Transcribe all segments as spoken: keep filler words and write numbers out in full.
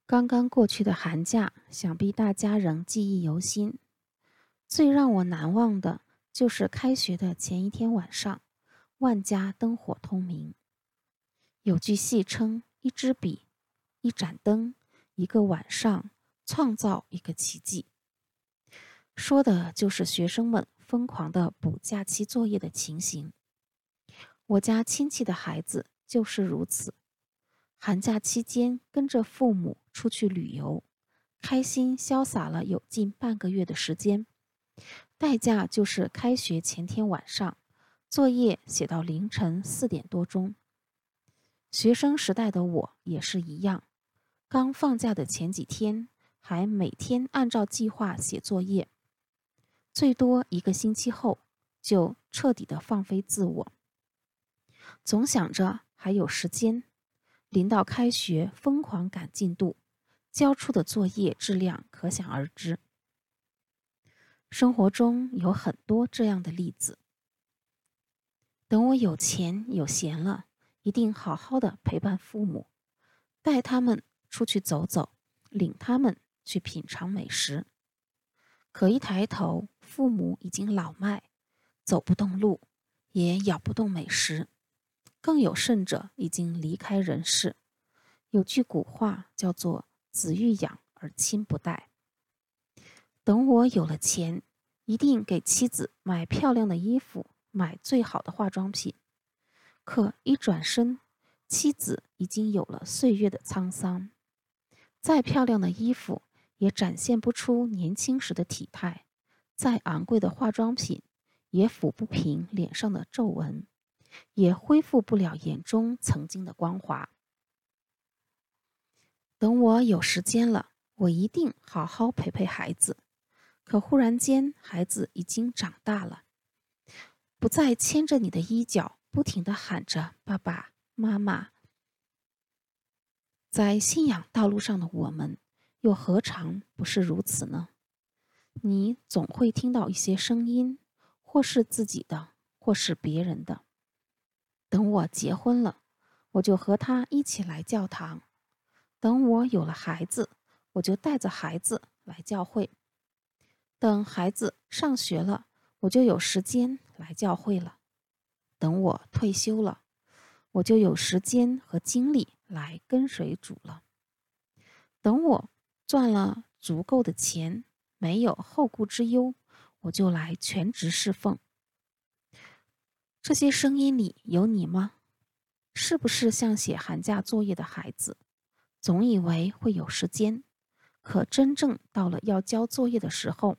刚刚过去的寒假，想必大家仍记忆犹新。最让我难忘的就是开学的前一天晚上，万家灯火通明。有句戏称：一支笔，一盏灯，一个晚上，创造一个奇迹。说的就是学生们疯狂地补假期作业的情形。我家亲戚的孩子就是如此。寒假期间跟着父母出去旅游，开心潇洒了有近半个月的时间，代价就是开学前天晚上，作业写到凌晨四点多钟。学生时代的我也是一样，刚放假的前几天，还每天按照计划写作业，最多一个星期后，就彻底的放飞自我，总想着还有时间。临到开学，疯狂赶进度，交出的作业质量可想而知。生活中有很多这样的例子。等我有钱有闲了，一定好好的陪伴父母，带他们出去走走，领他们去品尝美食。可一抬头，父母已经老迈，走不动路，也咬不动美食。更有甚者，已经离开人世。有句古话叫做“子欲养而亲不待”。等我有了钱，一定给妻子买漂亮的衣服，买最好的化妆品。可一转身，妻子已经有了岁月的沧桑，再漂亮的衣服也展现不出年轻时的体态，再昂贵的化妆品也抚不平脸上的皱纹，也恢复不了眼中曾经的光华。等我有时间了，我一定好好陪陪孩子。可忽然间，孩子已经长大了，不再牵着你的衣角，不停地喊着爸爸妈妈。在信仰道路上的我们，又何尝不是如此呢？你总会听到一些声音，或是自己的，或是别人的。等我结婚了，我就和他一起来教堂；等我有了孩子，我就带着孩子来教会；等孩子上学了，我就有时间来教会了；等我退休了，我就有时间和精力来跟随主了；等我赚了足够的钱，没有后顾之忧，我就来全职侍奉。这些声音里有你吗？是不是像写寒假作业的孩子，总以为会有时间，可真正到了要交作业的时候，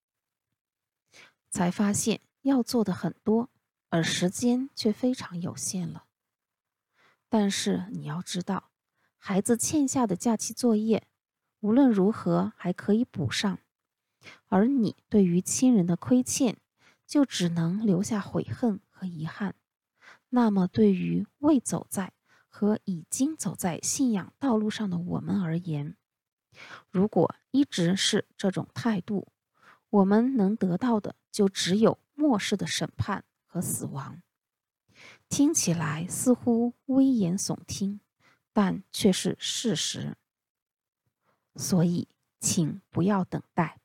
才发现要做的很多，而时间却非常有限了。但是你要知道，孩子欠下的假期作业，无论如何还可以补上，而你对于亲人的亏欠，就只能留下悔恨和遗憾。那么对于未走在和已经走在信仰道路上的我们而言，如果一直是这种态度，我们能得到的就只有末世的审判和死亡。听起来似乎危言耸听，但却是事实。所以，请不要等待。